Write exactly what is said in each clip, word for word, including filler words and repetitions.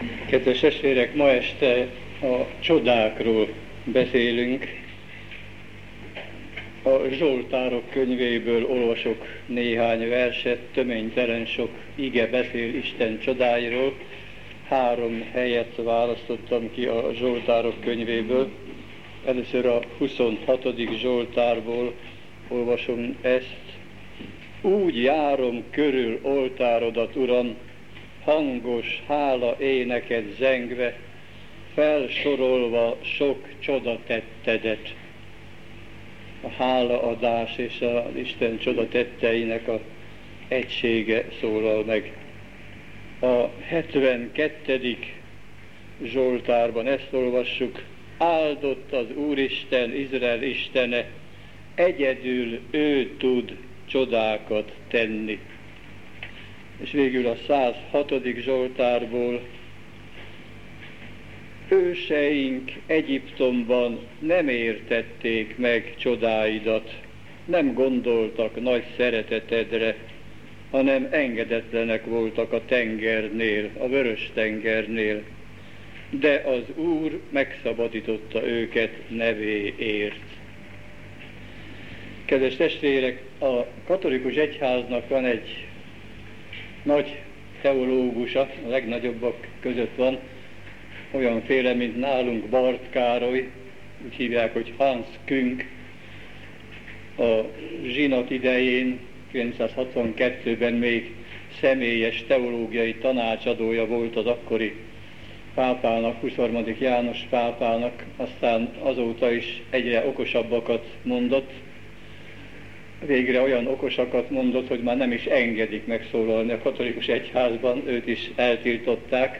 Kedves testvérek, ma este a csodákról beszélünk. A Zsoltárok könyvéből olvasok néhány verset, töménytelen sok ige beszél Isten csodáiról. Három helyet választottam ki a Zsoltárok könyvéből. Először a huszonhatodik Zsoltárból olvasom ezt. Úgy járom körül oltárodat, Uram, hangos hála éneket zengve, felsorolva sok csodatettedet. A hálaadás és az Isten csodatetteinek a egysége szólal meg. A hetvenkettedik Zsoltárban ezt olvassuk: áldott az Úristen, Izrael Istene, egyedül ő tud csodákat tenni. És végül a százhatodik Zsoltárból: őseink Egyiptomban nem értették meg csodáidat, nem gondoltak nagy szeretetedre, hanem engedetlenek voltak a tengernél, a vörös tengernél. De az Úr megszabadította őket nevéért. Kedves testvérek, a katolikus egyháznak van egy nagy teológusa, a legnagyobbak között van, olyanféle, mint nálunk Barth Károly, úgy hívják, hogy Hans Küng. A zsinat idején, kilencszázhatvankettőben még személyes teológiai tanácsadója volt az akkori pápának, huszonharmadik János pápának, aztán azóta is egyre okosabbakat mondott. Végre olyan okosakat mondott, hogy már nem is engedik megszólalni a katolikus egyházban, őt is eltiltották.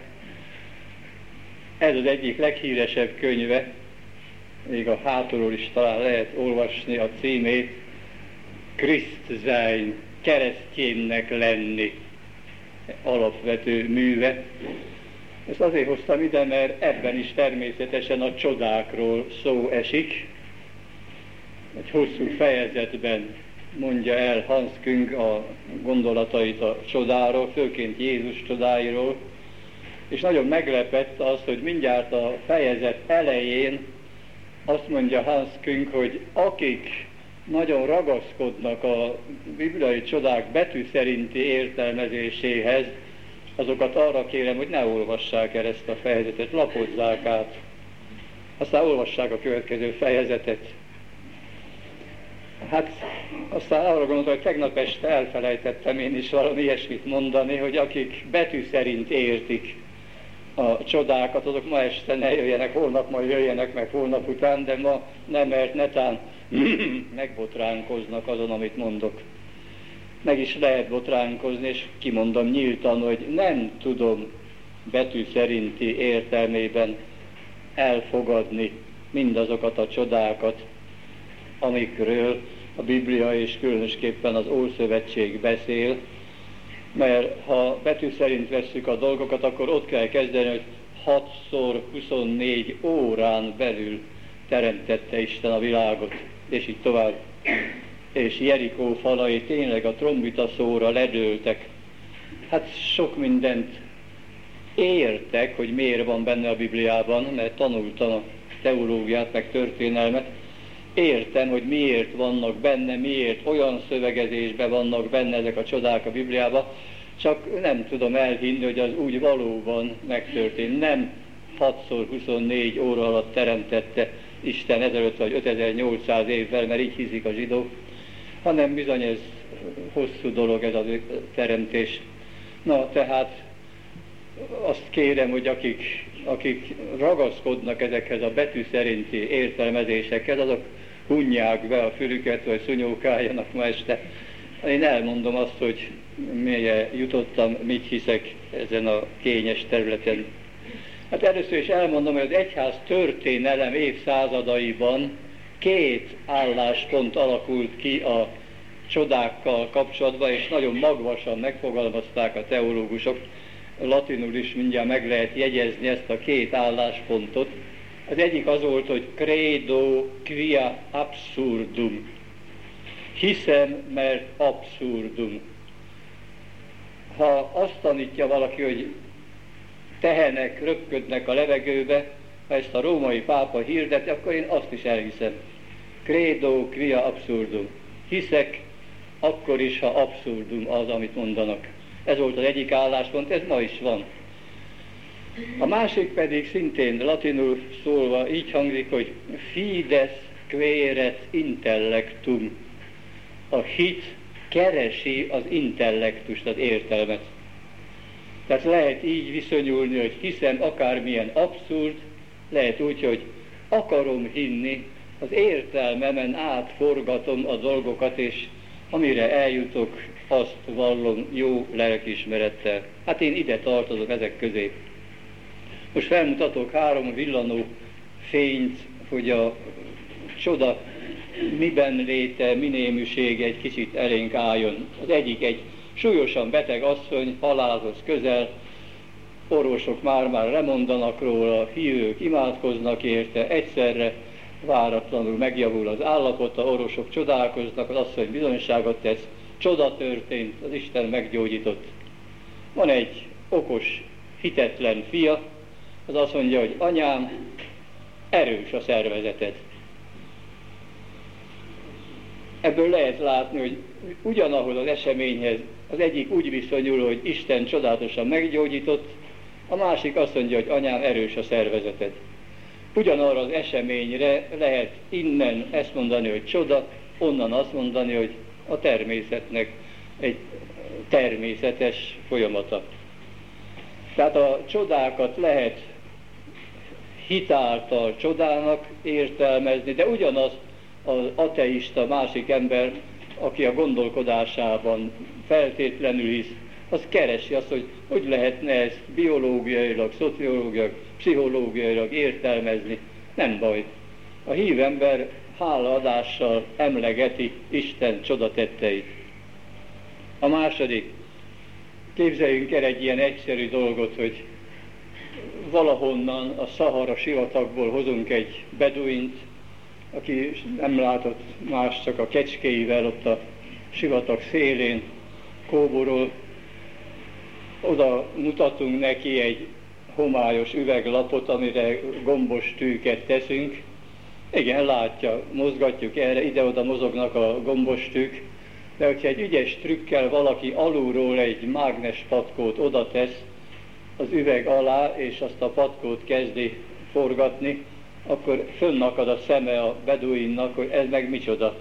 Ez az egyik leghíresebb könyve, még a hátulról is talán lehet olvasni a címét, Christ sein, keresztjénnek lenni, alapvető műve. Ezt azért hoztam ide, mert ebben is természetesen a csodákról szó esik. Egy hosszú fejezetben mondja el Hans Küng a gondolatait a csodáról, főként Jézus csodáiról, és nagyon meglepett az, hogy mindjárt a fejezet elején azt mondja Hans Küng, hogy akik nagyon ragaszkodnak a bibliai csodák betű szerinti értelmezéséhez, azokat arra kérem, hogy ne olvassák el ezt a fejezetet, lapozzák át. Aztán olvassák a következő fejezetet. Hát aztán arra gondoltam, hogy tegnap este elfelejtettem én is valami ilyesmit mondani, hogy akik betű szerint értik a csodákat, azok ma este ne jöjjenek, holnap majd jöjjenek meg holnap után, de ma nem, mert netán megbotránkoznak azon, amit mondok. Meg is lehet botránkozni, és kimondom nyíltan, hogy nem tudom betű szerinti értelmében elfogadni mindazokat a csodákat, amikről a Biblia és különösképpen az Ószövetség beszél, mert ha betű szerint vesszük a dolgokat, akkor ott kell kezdeni, hogy hatszor huszonnégy órán belül teremtette Isten a világot, és így tovább. És Jerikó falai tényleg a trombita szóra ledőltek. Hát sok mindent értek, hogy miért van benne a Bibliában, mert tanultam a teológiát, meg történelmet. Értem, hogy miért vannak benne, miért olyan szövegezésben vannak benne ezek a csodák a Bibliában, csak nem tudom elhinni, hogy az úgy valóban megtörtént. Nem hatszor huszonnégy óra alatt teremtette Isten ezelőtt vagy ötezer-nyolcszáz évvel, mert így hiszik a zsidók, hanem bizony ez hosszú dolog ez a teremtés. Na, tehát azt kérem, hogy akik, akik ragaszkodnak ezekhez a betű szerinti értelmezésekhez, azok hunják be a fülüket, vagy szunyókáljanak ma este. Én elmondom azt, hogy milyen jutottam, mit hiszek ezen a kényes területen. Hát először is elmondom, hogy az egyház történelem évszázadaiban két álláspont alakult ki a csodákkal kapcsolatban, és nagyon magvasan megfogalmazták a teológusok. Latinul is mindjárt meg lehet jegyezni ezt a két álláspontot. Az egyik az volt, hogy credo quia absurdum. Hiszem, mert abszurdum. Ha azt tanítja valaki, hogy tehenek, röpködnek a levegőbe, ha ezt a római pápa hirdeti, akkor én azt is elhiszem. Credo quia absurdum. Hiszek, akkor is, ha abszurdum az, amit mondanak. Ez volt az egyik álláspont, ez ma is van. A másik pedig szintén latinul szólva így hangzik, hogy fides quaeret intellectum. A hit keresi az intellektust, az értelmet. Tehát lehet így viszonyulni, hogy hiszem akármilyen abszurd, lehet úgy, hogy akarom hinni, az értelmemen átforgatom a dolgokat, és amire eljutok, azt vallom jó lelkiismerettel. Hát én ide tartozom ezek közé. Most felmutatok három villanó fényt, hogy a csoda miben léte, minéműsége egy kicsit elénk álljon. Az egyik egy súlyosan beteg asszony, halálhoz közel, orvosok már-már lemondanak róla, hívők imádkoznak érte, egyszerre váratlanul megjavul az állapota, orvosok csodálkoznak, az asszony bizonyságot tesz, csoda történt, az Isten meggyógyított. Van egy okos, hitetlen fia, az azt mondja, hogy anyám, erős a szervezeted. Ebből lehet látni, hogy ugyanahhoz az eseményhez az egyik úgy viszonyul, hogy Isten csodálatosan meggyógyított, a másik azt mondja, hogy anyám, erős a szervezeted. Ugyanarra az eseményre lehet innen ezt mondani, hogy csoda, onnan azt mondani, hogy a természetnek egy természetes folyamata. Tehát a csodákat lehet hitáltal csodának értelmezni, de ugyanaz az ateista másik ember, aki a gondolkodásában feltétlenül hisz, az keresi azt, hogy hogy lehetne ezt biológiailag, szociológiailag, pszichológiailag értelmezni. Nem baj. A hívember hálaadással emlegeti Isten csodatetteit. A második, képzeljünk el egy ilyen egyszerű dolgot, hogy valahonnan a Szahara sivatagból hozunk egy beduint, aki nem látott más, csak a kecskéivel ott a sivatag szélén kóborol. Oda mutatunk neki egy homályos üveglapot, amire gombos tűket teszünk. Igen, látja, mozgatjuk erre, ide-oda mozognak a gombos tűk, de hogyha egy ügyes trükkel valaki alulról egy mágnes patkót oda tesz az üveg alá, és azt a patkót kezdi forgatni, akkor fönnakad a szeme a beduinnak, hogy ez meg micsoda.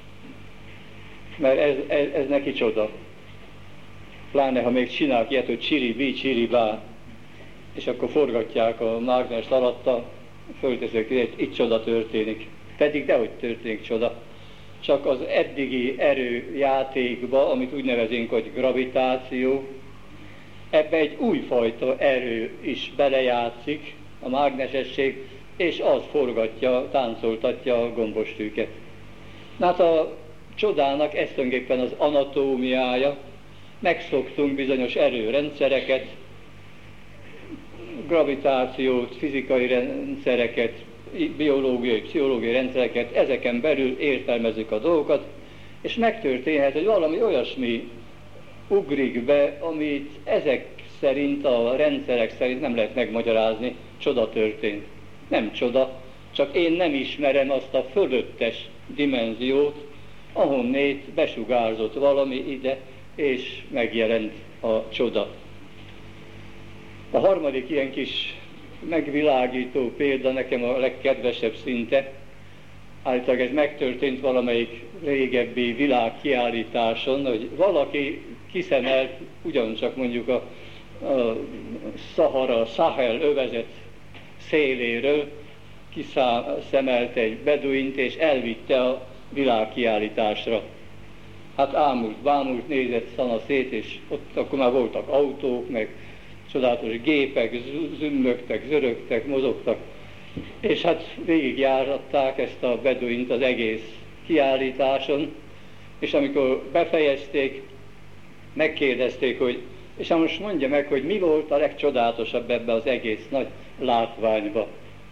Mert ez, ez, ez neki csoda. Pláne, ha még csinálják ilyet, hogy csiri-bí, csiri-bá, és akkor forgatják a mágnest alatta, fölteszek, hogy itt csoda történik. Pedig dehogy történik csoda. Csak az eddigi erőjátékba, amit úgy nevezünk, hogy gravitáció, ebbe egy újfajta erő is belejátszik, a mágnesesség, és az forgatja, táncoltatja a gombostűket. Hát a csodának ez tulajdonképpen az anatómiája, megszoktunk bizonyos erőrendszereket, gravitációt, fizikai rendszereket, biológiai, pszichológiai rendszereket, ezeken belül értelmezzük a dolgokat, és megtörténhet, hogy valami olyasmi ugrik be, amit ezek szerint, a rendszerek szerint nem lehet megmagyarázni, csoda történt. Nem csoda, csak én nem ismerem azt a fölöttes dimenziót, ahonnét besugárzott valami ide, és megjelent a csoda. A harmadik ilyen kis megvilágító példa nekem a legkedvesebb szinte. Állítólag ez megtörtént valamelyik régebbi világkiállításon, hogy valaki kiszemelt ugyancsak mondjuk a, a Szahara, a Sahel övezet széléről, kiszemelt egy beduint és elvitte a világkiállításra. Hát ámult, bámult, nézett szana szét, és ott akkor már voltak autók, meg csodálatos gépek, zümmögtek, zörögtek, mozogtak, és hát végigjáratták ezt a beduint az egész kiállításon, és amikor befejezték, megkérdezték, hogy és most mondja meg, hogy mi volt a legcsodálatosabb ebbe az egész nagy látványba.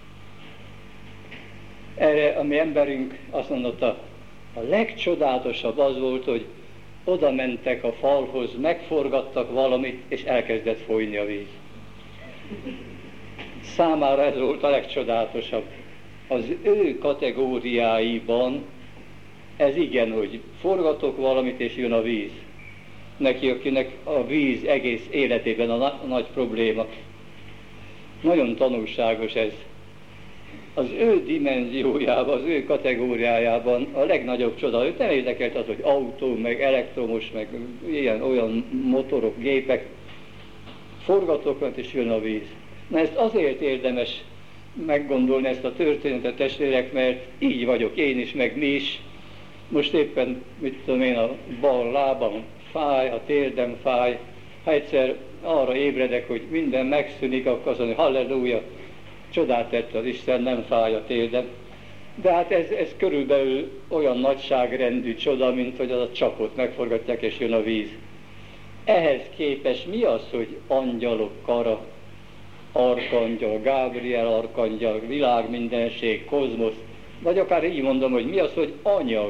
Erre a mi emberünk azt mondotta, a legcsodálatosabb az volt, hogy oda mentek a falhoz, megforgattak valamit, és elkezdett folyni a víz. Számára ez volt a legcsodálatosabb. Az ő kategóriáiban ez igen, hogy forgatok valamit, és jön a víz. Neki, akinek a víz egész életében a, na- a nagy probléma. Nagyon tanulságos ez. Az ő dimenziójában, az ő kategóriájában a legnagyobb csoda. Őt nem érdekelt az, hogy autó, meg elektromos, meg ilyen, olyan motorok, gépek. Forgatok, és jön a víz. Na ezt azért érdemes meggondolni ezt a történetet, testvérek, mert így vagyok én is, meg mi is. Most éppen, mit tudom én, a bal lábam fáj, a térdem fáj. Ha egyszer arra ébredek, hogy minden megszűnik, akkor azt mondja, halleluja, csodát tett az Isten, nem fáj a térdem. De hát ez, ez körülbelül olyan nagyságrendű csoda, mint hogy az a csapot megforgatják, és jön a víz. Ehhez képest mi az, hogy angyalok kara, arkangyal, Gábriel arkangyal, világmindenség, kozmosz, vagy akár így mondom, hogy mi az, hogy anyag,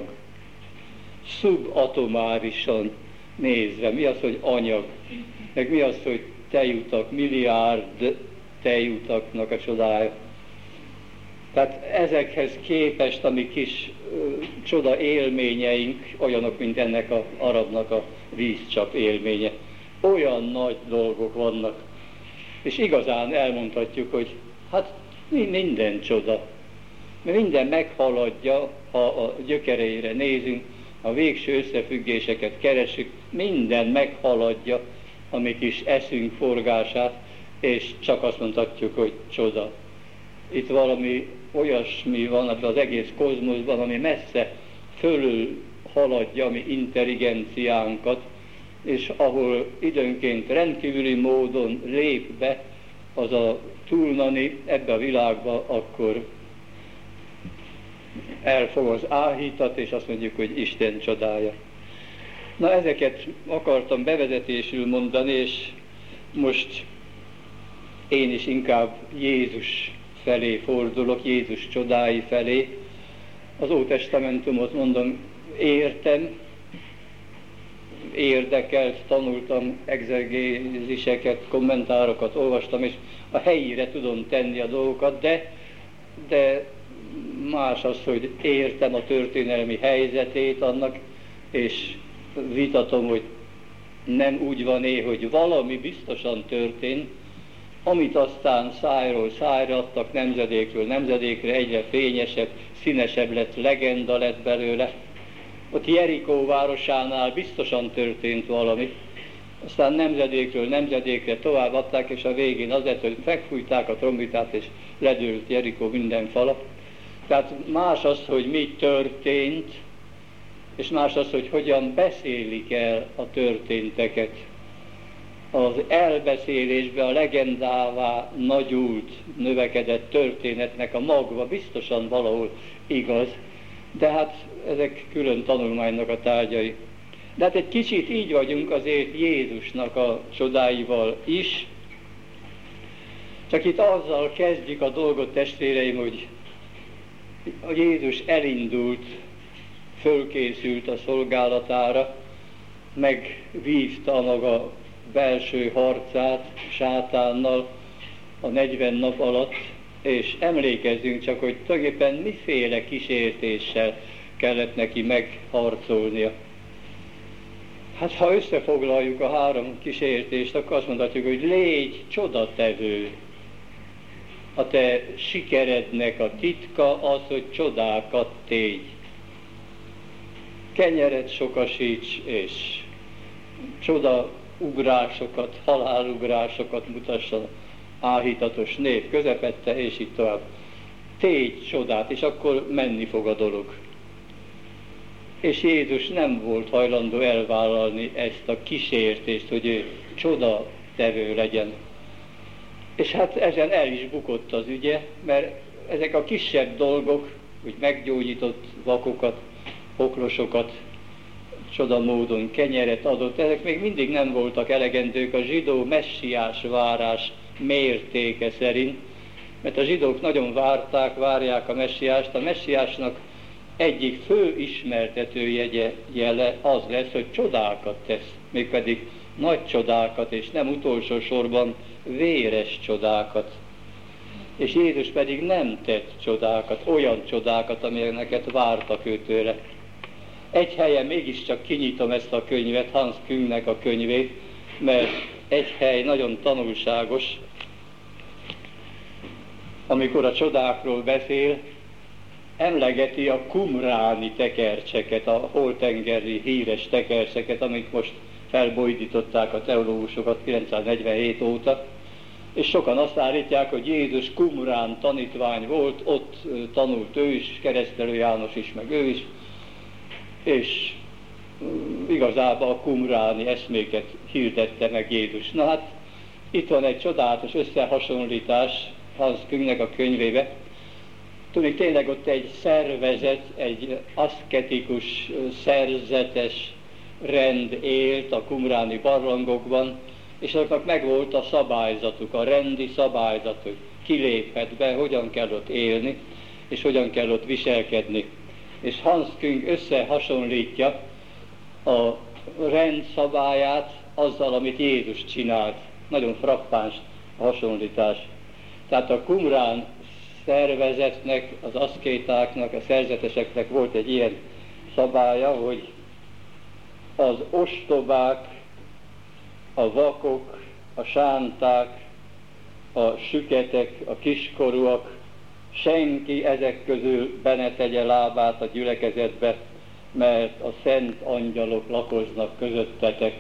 szubatomárisan nézve, mi az, hogy anyag, meg mi az, hogy tejutak, milliárd tejutaknak a csodája. Tehát ezekhez képest a mi kis ö, csoda élményeink olyanok, mint ennek az arabnak a vízcsap élménye. Olyan nagy dolgok vannak. És igazán elmondhatjuk, hogy hát minden csoda. Mert minden meghaladja, ha a gyökereire nézünk, a végső összefüggéseket keresünk, minden meghaladja a mi kis eszünk forgását, és csak azt mondhatjuk, hogy csoda. Itt valami olyasmi van ebben az egész kozmoszban, ami messze fölül haladja a mi intelligenciánkat, és ahol időnként rendkívüli módon lép be az a túlnani ebbe a világba, akkor elfog az áhítat, és azt mondjuk, hogy Isten csodája. Na, ezeket akartam bevezetésül mondani, és most én is inkább Jézus felé fordulok, Jézus csodái felé. Az Ótestamentumot mondom, értem, érdekelt, tanultam egzegéziseket, kommentárokat olvastam, és a helyére tudom tenni a dolgokat, de, de más az, hogy értem a történelmi helyzetét annak, és vitatom, hogy nem úgy van-e, hogy valami biztosan történt, amit aztán szájról szájra adtak, nemzedékről nemzedékre, egyre fényesebb, színesebb lett, legenda lett belőle. Ott Jerikó városánál biztosan történt valami, aztán nemzedékről nemzedékre tovább adták, és a végén az lett, hogy megfújták a trombitát, és ledőlt Jerikó minden fala. Tehát más az, hogy mi történt, és más az, hogy hogyan beszélik el a történteket. Az elbeszélésbe a legendává nagyult, növekedett történetnek a magva biztosan valahol igaz, de hát ezek külön tanulmánynak a tárgyai. De hát egy kicsit így vagyunk azért Jézusnak a csodáival is, csak itt azzal kezdjük a dolgot, testvéreim, hogy a Jézus elindult, fölkészült a szolgálatára, megvívta maga belső harcát sátánnal a negyven nap alatt, és emlékezzünk csak, hogy tulajdonképpen miféle kísértéssel kellett neki megharcolnia. Hát ha összefoglaljuk a három kísértést, akkor azt mondhatjuk, hogy légy csodatevő. A te sikerednek a titka az, hogy csodákat tégy. Kenyeret sokasíts, és csodaugrásokat, halálugrásokat mutasson áhítatos nép közepette, és így tovább. Tégy csodát, és akkor menni fog a dolog. És Jézus nem volt hajlandó elvállalni ezt a kísértést, hogy ő csodatevő legyen. És hát ezen el is bukott az ügye, mert ezek a kisebb dolgok, úgy meggyógyított vakokat, poklosokat, csodamódon kenyeret adott, ezek még mindig nem voltak elegendők a zsidó messiás várás mértéke szerint, mert a zsidók nagyon várták, várják a messiást. A messiásnak egyik fő ismertető jegye, jele az lesz, hogy csodákat tesz, mégpedig nagy csodákat, és nem utolsó sorban véres csodákat. És Jézus pedig nem tett csodákat, olyan csodákat, amilyeneket vártak őtőle. Egy helyen mégiscsak kinyitom ezt a könyvet, Hans Küngnek a könyvét, mert egy hely nagyon tanulságos, amikor a csodákról beszél, emlegeti a kumráni tekercseket, a holtengeri híres tekercseket, amik most felbojdították a teológusokat kilencszáznegyvenhét óta, és sokan azt állítják, hogy Jézus Qumrán tanítvány volt, ott tanult ő is, Keresztelő János is, meg ő is, és igazából a kumráni eszméket hirdette meg Jézus. Na hát, itt van egy csodálatos összehasonlítás Hans Küngnek a könyvébe. Tudni, tényleg ott egy szervezet, egy aszketikus, szerzetes rend élt a kumráni barlangokban, és azoknak megvolt a szabályzatuk, a rendi szabályzat, hogy ki léphet be, hogyan kell ott élni, és hogyan kell ott viselkedni. És Hans Küng összehasonlítja a rend szabályát azzal, amit Jézus csinált. Nagyon frappáns a hasonlítás. Tehát a kumrán szervezetnek, az aszkétáknak, a szerzeteseknek volt egy ilyen szabálya, hogy az ostobák, a vakok, a sánták, a süketek, a kiskorúak, senki ezek közül be ne tegye lábát a gyülekezetbe, mert a szent angyalok lakoznak közöttetek.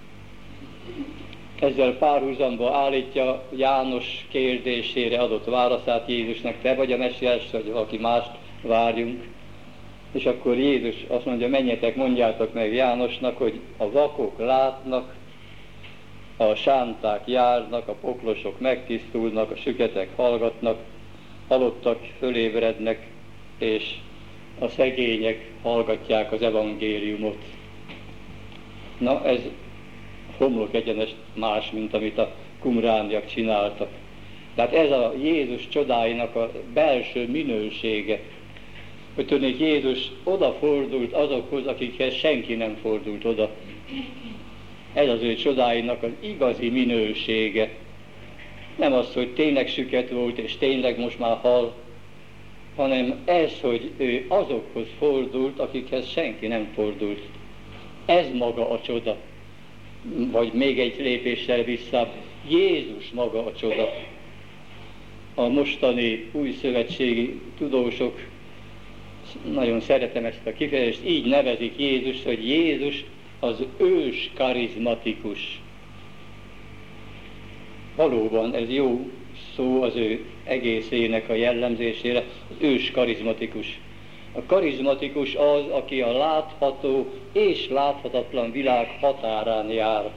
Ezzel párhuzamba állítja János kérdésére adott válaszát Jézusnak, te vagy a messiás, vagy valaki mást várjunk. És akkor Jézus azt mondja, menjetek, mondjátok meg Jánosnak, hogy a vakok látnak, a sánták járnak, a poklosok megtisztulnak, a süketek hallgatnak, halottak fölébrednek, és a szegények hallgatják az evangéliumot. Na, ez homlok egyenest más, mint amit a kumrániak csináltak. Tehát ez a Jézus csodáinak a belső minősége, hogy tudnék, Jézus odafordult azokhoz, akikhez senki nem fordult oda. Ez az ő csodáinak az igazi minősége. Nem az, hogy tényleg süket volt, és tényleg most már hal, hanem ez, hogy ő azokhoz fordult, akikhez senki nem fordult. Ez maga a csoda. Vagy még egy lépéssel vissza, Jézus maga a csoda. A mostani új szövetségi tudósok, nagyon szeretem ezt a kifejezést, így nevezik Jézust, hogy Jézus az ős karizmatikus. Valóban ez jó szó az ő egészének a jellemzésére, az ős karizmatikus. A karizmatikus az, aki a látható és láthatatlan világ határán jár.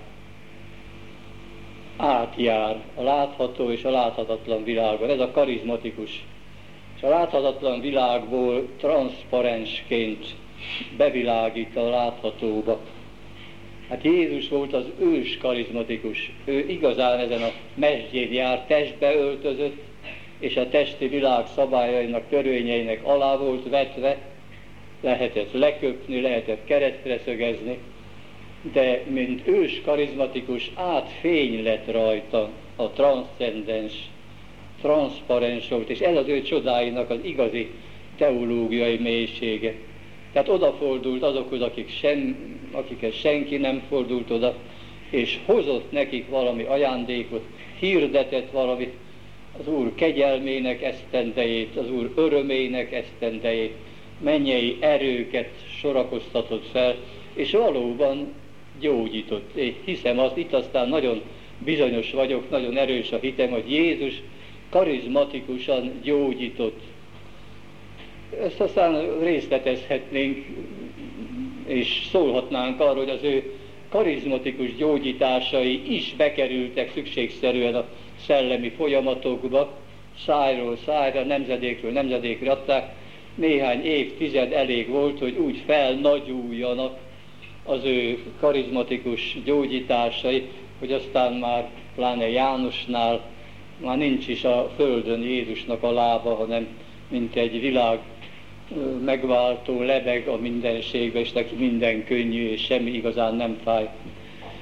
Átjár a látható és a láthatatlan világon. Ez a karizmatikus. És a láthatatlan világból transzparensként bevilágít a láthatóba. Hát Jézus volt az ős karizmatikus. Ő igazán ezen a mesdjén jár, testbe öltözött, és a testi világ szabályainak, törvényeinek alá volt vetve, lehetett leköpni, lehetett keresztre szögezni, de mint ős karizmatikus átfény lett rajta, a transzcendens, transzparens volt, és ez az ő csodáinak az igazi teológiai mélysége. Tehát odafordult azokhoz, akik sen, akikhez senki nem fordult oda, és hozott nekik valami ajándékot, hirdetett valamit, az Úr kegyelmének esztendejét, az Úr örömének esztendejét, mennyei erőket sorakoztatott fel, és valóban gyógyított. Én hiszem azt, itt aztán nagyon bizonyos vagyok, nagyon erős a hitem, hogy Jézus karizmatikusan gyógyított. Ezt aztán részletezhetnénk, és szólhatnánk arról, hogy az ő karizmatikus gyógyításai is bekerültek szükségszerűen a szellemi folyamatokba, szájról szájra, nemzedékről nemzedékre adták. Néhány évtized elég volt, hogy úgy felnagyuljanak az ő karizmatikus gyógyításai, hogy aztán már pláne Jánosnál már nincs is a földön Jézusnak a lába, hanem mint egy világ megváltó lebeg a mindenségbe, és neki minden könnyű, és semmi igazán nem fáj.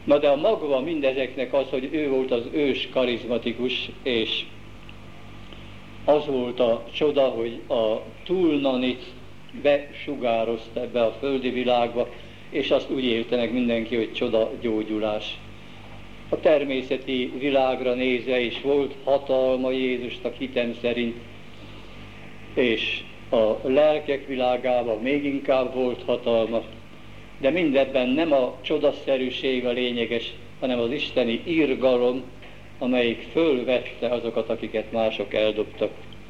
Na de a magva mindezeknek az, hogy ő volt az ős karizmatikus, és az volt a csoda, hogy a túlnanit besugározta ebbe a földi világba, és azt úgy élte meg mindenki, hogy csoda gyógyulás. A természeti világra nézve is volt hatalma Jézusnak hitem szerint, és a lelkek világában még inkább volt hatalma, de mindebben nem a csodaszerűség a lényeges, hanem az isteni irgalom, amelyik fölvette azokat, akiket mások eldobtak.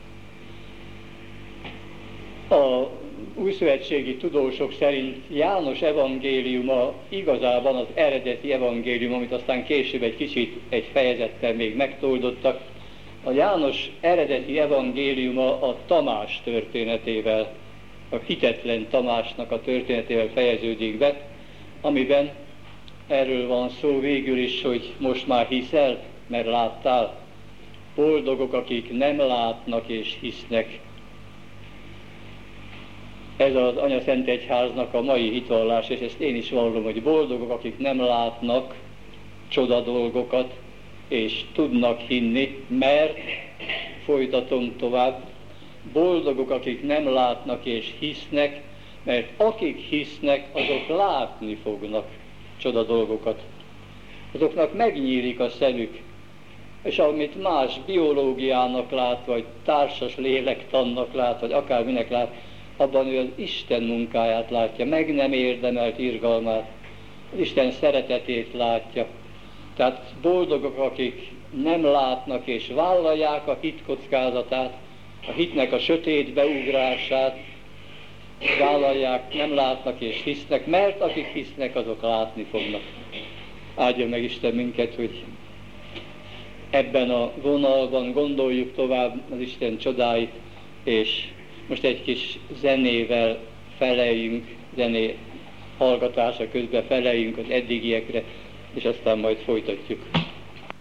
A újszövetségi tudósok szerint János evangéliuma igazában az eredeti evangélium, amit aztán később egy kicsit egy fejezettel még megtoldottak. A János eredeti evangéliuma a Tamás történetével, a hitetlen Tamásnak a történetével fejeződik be, amiben erről van szó végül is, hogy most már hiszel, mert láttál. Boldogok, akik nem látnak és hisznek. Ez az Anyaszent Egyháznak a mai hitvallás, és ezt én is vallom, hogy boldogok, akik nem látnak csoda dolgokat, és tudnak hinni, mert, folytatom tovább, boldogok, akik nem látnak és hisznek, mert akik hisznek, azok látni fognak csoda dolgokat. Azoknak megnyílik a szemük, és amit más biológiának lát, vagy társas lélektannak lát, vagy akárminek lát, abban ő az Isten munkáját látja, meg nem érdemelt irgalmát, az Isten szeretetét látja. Tehát boldogok, akik nem látnak és vállalják a hit kockázatát, a hitnek a sötétbe ugrását, vállalják, nem látnak és hisznek, mert akik hisznek, azok látni fognak. Áldja meg Isten minket, hogy ebben a vonalban gondoljuk tovább az Isten csodáit, és most egy kis zenével feleljünk, zené hallgatása közben feleljünk az eddigiekre, és aztán majd folytatjuk.